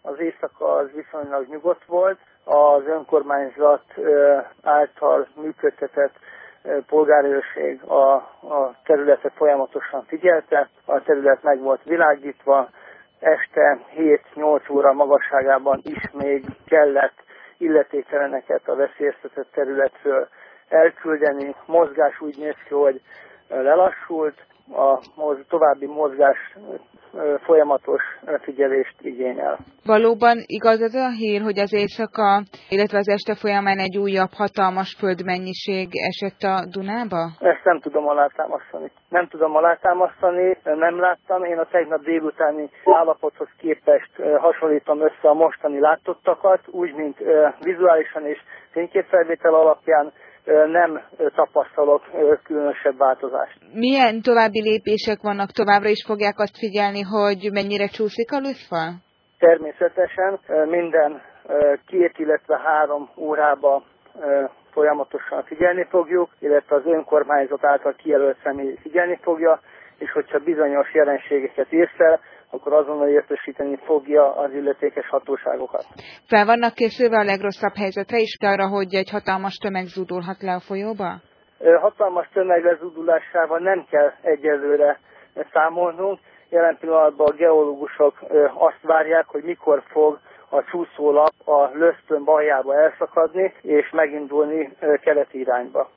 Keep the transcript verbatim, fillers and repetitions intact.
az éjszaka az viszonylag nyugodt volt, az önkormányzat által működtetett polgárőrség a, a területet folyamatosan figyelte, a terület meg volt világítva, este hét-nyolc óra magasságában is még kellett illetékteleneket a veszélyeztetett területről elküldeni. Mozgás úgy néz ki, hogy lelassult, a további mozgás folyamatos figyelést igényel. Valóban igaz az a hír, hogy az éjszaka, illetve az este folyamán egy újabb hatalmas földmennyiség esett a Dunába? Ezt nem tudom alátámasztani. Nem tudom alátámasztani, nem láttam. Én a tegnap délutáni állapothoz képest hasonlítom össze a mostani látottakat, úgy, mint vizuálisan és fényképfelvétel alapján nem tapasztalok különösebb változást. Milyen további lépések vannak? Továbbra is fogják azt figyelni, hogy mennyire csúszik a lőfal? Természetesen minden két, illetve három órába folyamatosan figyelni fogjuk, illetve az önkormányzat által kijelölt személy figyelni fogja, és hogyha bizonyos jelenségeket észrel, akkor azonnal értesíteni fogja az illetékes hatóságokat. Fel vannak készülve a legrosszabb helyzetre is, arra, hogy egy hatalmas tömeg zúdulhat le a folyóba? Hatalmas tömeg lezúdulásával nem kell egyelőre számolnunk. Jelen pillanatban a geológusok azt várják, hogy mikor fog a csúszólap a Lösztön baljába elszakadni, és megindulni keleti irányba.